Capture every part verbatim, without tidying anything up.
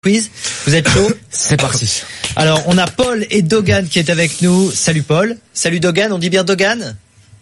Quiz, vous êtes chaud? C'est parti. Alors, on a Paul et Dogan qui est avec nous. Salut Paul. Salut Dogan, on dit bien Dogan?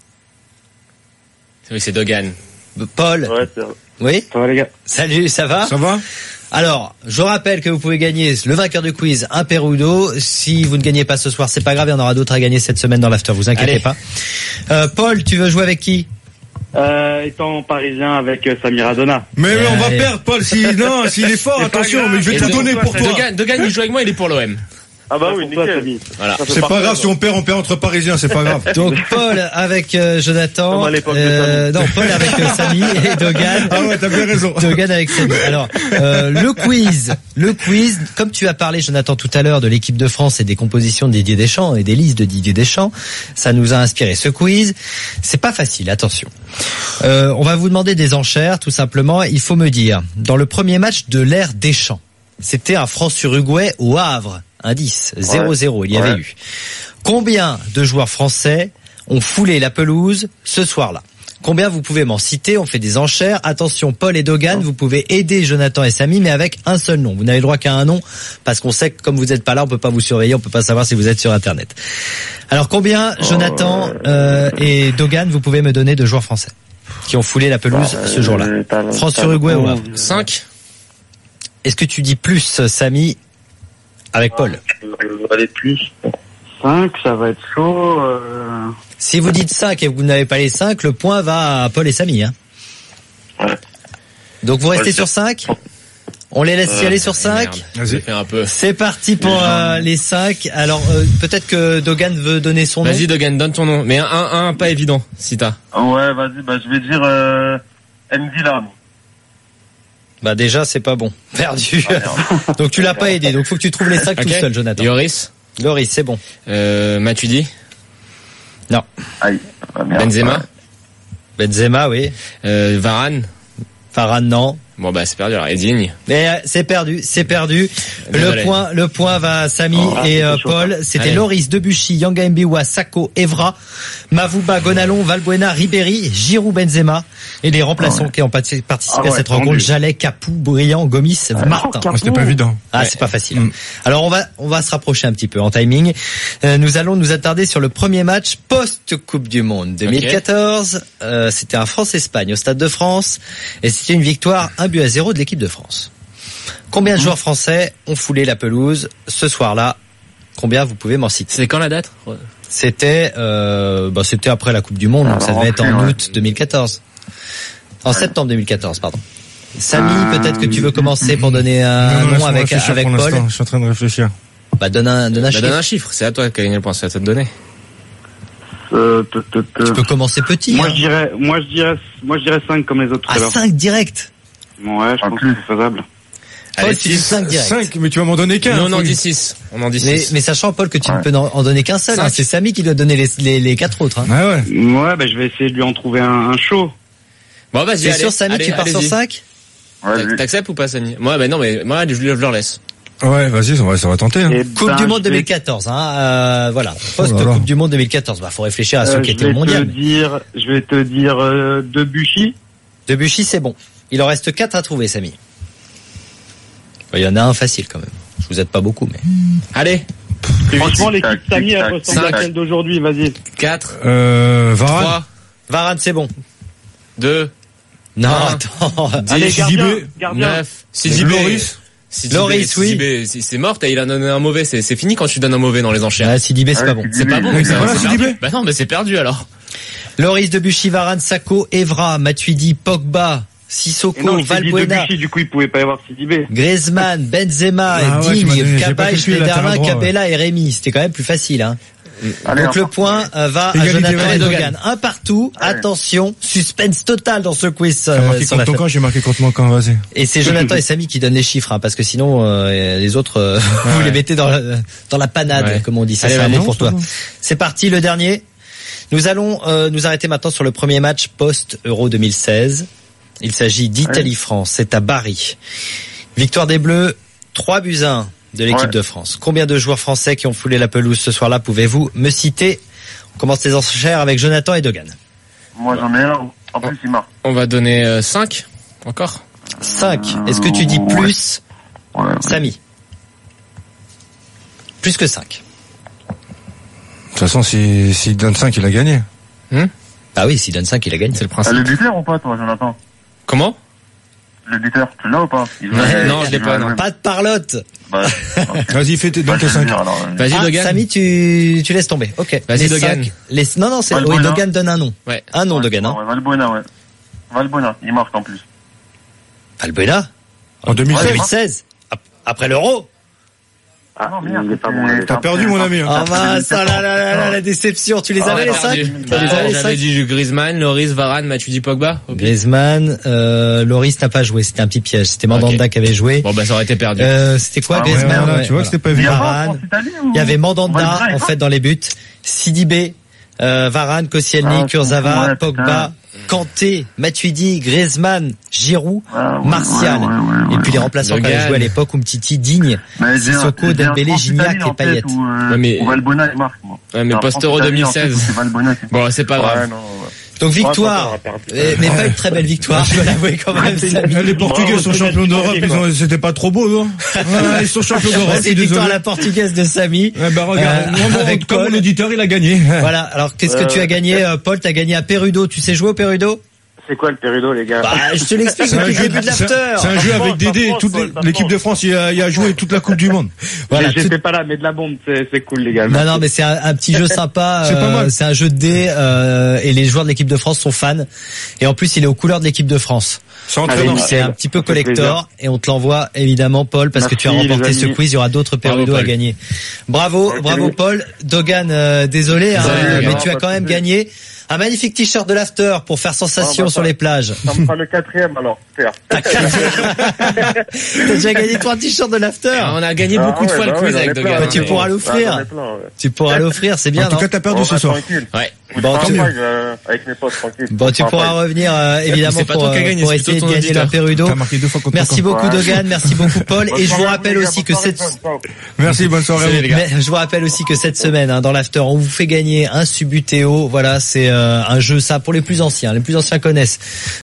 Oui, c'est Dogan. Paul. Ouais, c'est vrai. Oui? Ça va les gars? Salut, ça va? Ça va? Alors, je rappelle que vous pouvez gagner le vainqueur du quiz, un Perudo. Si vous ne gagnez pas ce soir, c'est pas grave, il y en aura d'autres à gagner cette semaine dans l'after, vous inquiétez Allez. pas. Euh, Paul, tu veux jouer avec qui? Euh, étant parisien avec euh, Samir Adona. Mais, mais on va Allez. perdre, Paul. Si, non, s'il est fort, C'est pas attention, grave. mais je vais Et te de- donner pour toi. Dogan, Dogan, il joue avec moi, il est pour l'O M. Ah bah oui, pour toi, nickel. Samy. Voilà. Ça fait C'est pas parfait, grave, si alors. on perd, on perd entre Parisiens, c'est pas grave. Donc Paul avec euh, Jonathan. Comme à l'époque de Euh, non, Paul avec euh, Samy et Dogan. Ah ouais, t'as bien raison. Dogan avec Samy. Alors, euh, le quiz, le quiz, comme tu as parlé, Jonathan, tout à l'heure de l'équipe de France et des compositions de Didier Deschamps et des listes de Didier Deschamps, ça nous a inspiré ce quiz. C'est pas facile, attention. Euh, on va vous demander des enchères, tout simplement. Il faut me dire, dans le premier match de l'ère Deschamps, c'était un France-Uruguay au Havre. Indice, zéro zéro, il y avait Ouais. eu. Combien de joueurs français ont foulé la pelouse ce soir-là? Combien vous pouvez m'en citer? On fait des enchères. Attention, Paul et Dogan, vous pouvez aider Jonathan et Samy, mais avec un seul nom. Vous n'avez le droit qu'à un nom, parce qu'on sait que comme vous n'êtes pas là, on peut pas vous surveiller, on peut pas savoir si vous êtes sur Internet. Alors combien, Jonathan euh, et Dogan, vous pouvez me donner de joueurs français qui ont foulé la pelouse ce jour-là? Euh, t'as- t'as- France-Uruguay au Havre. cinq. Est-ce que tu dis plus, Samy, avec Paul? Euh, Allez, plus. cinq, ça va être chaud. Euh... Si vous dites cinq et que vous n'avez pas les cinq, le point va à Paul et Samy. Hein. Ouais. Donc vous restez Ouais, sur cinq? On les laisse y Euh, aller sur cinq? Merde, je vais faire un peu. C'est parti pour euh, les cinq. Alors euh, peut-être que Dogan veut donner son nom. Vas-y, Dogan, donne ton nom. Mais un, un, un pas évident, si t'as. Ouais, vas-y, bah je vais dire euh, N'Dila. Bah déjà c'est pas bon. Perdu. Donc tu l'as pas aidé. Donc faut que tu trouves les cinq tout Ok. seul, Jonathan. Yoris, Loris, c'est bon. euh, Matuidi, Non. Aïe. Ah, merde. Benzema, Benzema, oui. euh, Varane. Varane, non. Bon, bah, c'est perdu alors. Et Digne. Mais euh, c'est perdu, c'est perdu. Désolé. Le point, le point va à Samy Oh, et euh, c'était chaud, Paul. C'était Allez. Loris, Debuchy, Yanga Mbiwa, Sako, Evra, Mavouba, Gonalon, Valbuena, Ribéry, Giroud, Benzema et les remplaçants qui ont parti- participé Ah à ouais, cette tendu. rencontre: Jalais, Capou, Briand, Gomis, Martin. Ah, c'était pas évident. Ah, Ouais. c'est pas facile. Mm. Alors on va on va se rapprocher un petit peu en timing. Euh, nous allons nous attarder sur le premier match post Coupe du Monde deux mille quatorze. Euh, c'était un France-Espagne au Stade de France et c'était une victoire un but à zéro de l'équipe de France. Combien de joueurs français ont foulé la pelouse ce soir-là? Combien vous pouvez m'en citer? C'est quand la date? C'était euh, bah c'était après la Coupe du Monde, donc ça devait être en août deux mille quatorze. En septembre deux mille quatorze, pardon. Samy, peut-être que tu veux commencer pour donner un Non, non, nom laisse-moi avec réfléchir avec pour Paul. l'instant, je suis en train de réfléchir. Bah donne un donne un Bah, chiffre. donne un chiffre. C'est à toi qui a gagné le point. C'est à toi de donner. Euh, te- te- te- Tu peux commencer petit. Moi hein. je dirais, moi je dirais, moi je dirais cinq comme les autres tout À à l'heure. cinq direct. Ouais, je pense que c'est faisable. Paul, Allez, tu dis six. cinq direct. cinq, mais tu vas m'en donner qu'un. Nous, on en faut- dit six. On en dit Mais, six. mais sachant, Paul, que tu ne Ouais. peux en en donner qu'un seul. Cinq. Hein. C'est Samy qui doit donner les, les, les quatre autres. Hein. Ouais, ouais. Ouais, bah je vais essayer de lui en trouver un, un chaud. Bon, vas-y, C'est allez. sûr, Samy, allez, tu pars sur allez-y. cinq? Tac- T'acceptes ou pas, Samy? Moi, bah non, mais moi, je, je leur laisse. Ouais, vas-y, ça va, ça va tenter. Hein. Et Coupe ben, du Monde je deux vais- mille quatorze. Hein. Euh, voilà. Post Oh là là. Coupe du Monde deux mille quatorze. Bah, faut réfléchir à ceux euh, qui je étaient au vais mondial. te dire, je vais te dire euh, Debuchy. Debuchy, c'est bon. Il en reste quatre à trouver, Samy. Il y en a un facile quand même. Je vous aide pas beaucoup, mais. Allez. Franchement, l'équipe Samy elle tac, ressemble à cinq. celle d'aujourd'hui. Vas-y. quatre, Euh, Varane. trois, Varane, c'est bon. deux, Non, Un. attends. Allez, Sidibé. gardien, gardien. neuf, Sidibé. Loris. Sidibé, Loris, oui. Sidibé, c'est c'est mort, il a donné un mauvais, c'est c'est fini quand tu donnes un mauvais dans les enchères. Ouais, Sidibé, c'est pas bon. C'est pas bon, donc c'est Voilà, c'est Sidibé. perdu. Bah non, mais c'est perdu alors. Loris, Debuchy, Varane, Sako, Evra, Matuidi, Pogba, Et Sissoko, non, je t'ai dit Valbuena, Debuchy, du coup, il pouvait pas y avoir Sidibé. Griezmann, Benzema, Ah ouais, tu m'as Digne, donné, j'ai pas Cabaye, calculé, là, t'as Schneiderlin, le droit, Cabella et Rémi. C'était quand même plus facile, hein. Allez, Donc le encore. point euh, va à Égalité, Jonathan ouais, et Dogan. Dogan. Un partout. Ouais. Attention, suspense total dans ce quiz. J'ai euh, marqué sur la contre ton fête. camp, j'ai marqué contre mon camp, vas-y. Et c'est Jonathan et Samy qui donnent les chiffres, hein, parce que sinon euh, les autres, euh, vous Ouais. les mettez dans la, dans la panade, Ouais. comme on dit. Ça, Allez, c'est un allez, mot pour non, toi. c'est bon. C'est parti, le dernier. Nous allons euh, nous arrêter maintenant sur le premier match post-Euro deux mille seize. Il s'agit d'Italie-France. C'est à Bari. Victoire des Bleus, trois buts à un de l'équipe Ouais. de France. Combien de joueurs français qui ont foulé la pelouse ce soir-là pouvez-vous me citer? On commence les enchères avec Jonathan et Dogan. Moi, j'en ai un. En plus, il marque. On va donner euh, cinq. Encore. cinq. Est-ce que tu dis plus? Ouais, ouais. Samy. Plus que cinq. De toute façon, s'il si, si donne cinq, il a gagné. Ah oui, s'il donne cinq, il a gagné. C'est le T'as principe. le buteur ou pas, toi, Jonathan? Comment? Le buteur, tu l'as ou pas? Il Ouais, va- non, je l'ai il pas, va non. jouer. Pas de parlotte. Bah, Vas-y, fais tes, bah, donne je tes vais le cinq. dire, alors. Vas-y, Ah, Dogan. Samy, tu, tu laisses tomber. Ok. Vas-y, Les Dogan. cinq- Les, non, non, c'est, oui, Valbuena. Dogan donne un nom. Ouais. Un nom, Ouais, Dogan, hein. ouais, Valbuena, ouais. Valbuena, il marque en plus. Valbuena. En deux mille En seize. deux mille seize. Ap- Après l'Euro. Ah non, merde, il est pas c'est- bon, là. T'as perdu, mon ami. Ah mince, ah là là là là, la déception. Tu les Ah, avais, les non, cinq? j'ai- Tu Bah, les avais, les J'avais cinq? dit Griezmann, Loris, Varane, Matuidi, Pogba. Ok. Griezmann, euh, Loris n'a pas joué. C'était un petit piège. C'était Mandanda Ok. qui avait joué. Bon, bah, ça aurait été perdu. Euh, c'était quoi, Ah ouais, Griezmann? voilà, Ouais, tu vois que c'était pas Il y évident. a pas Varane. France-Italie ou- Il y avait Mandanda, Valbuena, en fait, dans les buts. Sidibé, euh, Varane, Koscielny, Ah, Kurzawa, ouais, Pogba, Kanté, Matuidi, Griezmann, Giroud, Ah, ouais, Martial. ouais, ouais, ouais, Et puis les ouais. remplaçants qui Dogan. avaient joué à l'époque, Umtiti, Digne, Mais j'ai un- Sissoko, j'ai un Dembélé, France-Italie Gignac en et tête Payet. où, euh, Ouais, mais- où Valbuena, il marque, moi. Ouais, mais J'ai un post-Euro France-Italie en tête deux mille seize. où c'est Valbuena qui- Bon, c'est pas Ouais, grave. non, ouais. Donc Ouais, victoire, on a perdu. Euh, mais pas une très belle victoire, je dois l'avouer quand même. Samy. Les Portugais sont champions d'Europe, ils ont, c'était pas trop beau, non? Ouais, ils sont champions d'Europe, Ouais, je c'est suis une victoire à désolé. la portugaise de Samy. Ouais, bah, regarde, Euh, non, non, avec comme Paul. mon auditeur, il a gagné. Voilà, alors qu'est-ce que Euh, tu as gagné, euh, Paul? T'as gagné à Perudo. Tu sais jouer au Perudo? C'est quoi le Perudo, les gars? Bah, je te l'explique C'est un depuis le jeu- début de c'est un- l'after. c'est un jeu avec Dédé, France, toute Paul, l'é- pas l'équipe France. de France, il a, il a joué toute la Coupe du Monde. Voilà, Mais tout- J'étais pas là, mais de la bombe, c'est c'est cool, les gars. Non, non, mais c'est un, un petit jeu sympa. C'est pas euh, mal. C'est un jeu de dés euh, et les joueurs de l'équipe de France sont fans. Et en plus, il est aux couleurs de l'équipe de France. C'est Allez, entraînant. Donc c'est un petit peu Ça fait collector et on te l'envoie évidemment, Paul, parce que tu as Merci, remporté les ce amis. quiz. Il y aura d'autres Perudo à Paul. gagner. Bravo, Ok. bravo Paul. Dogan, euh, désolé, hein, Désolé, mais Dogan. tu as Pas quand de même souci. gagné un magnifique t-shirt de l'after pour faire sensation Ah, bah, sur ça- les plages. Ça me fera le quatrième, alors. Faire. T'as déjà gagné trois t-shirts de l'after. Ah, on a gagné Ah beaucoup de ouais, fois bah le ouais, quiz j'en ai avec plein, Dogan. Bah, tu ouais. pourras l'offrir. Ah, j'en ai plein, ouais. Tu pourras l'offrir, c'est bien, En tout non cas, t'as perdu On ce va soir. tranquille. Ouais. Ou Bon, de tu- champagne, euh, avec mes potes, tranquille. Bon, tu pourras Champagne. revenir euh, évidemment c'est pas pour, toi qui as euh, gagné, pour c'est essayer de plutôt ton gagner le auditeur. Perudo. T'as marqué deux fois contre Merci ton camp. beaucoup Ouais. Dogan, merci beaucoup Paul. Bonne Et je vous soirée, rappelle les gars, aussi bonne que soirée, cette ciao. Merci, bonne soirée à Salut, vous. les gars. Mais je vous rappelle aussi que cette semaine, hein, dans l'after, on vous fait gagner un Subutéo. Voilà, c'est euh, un jeu ça pour les plus anciens. Les plus anciens connaissent.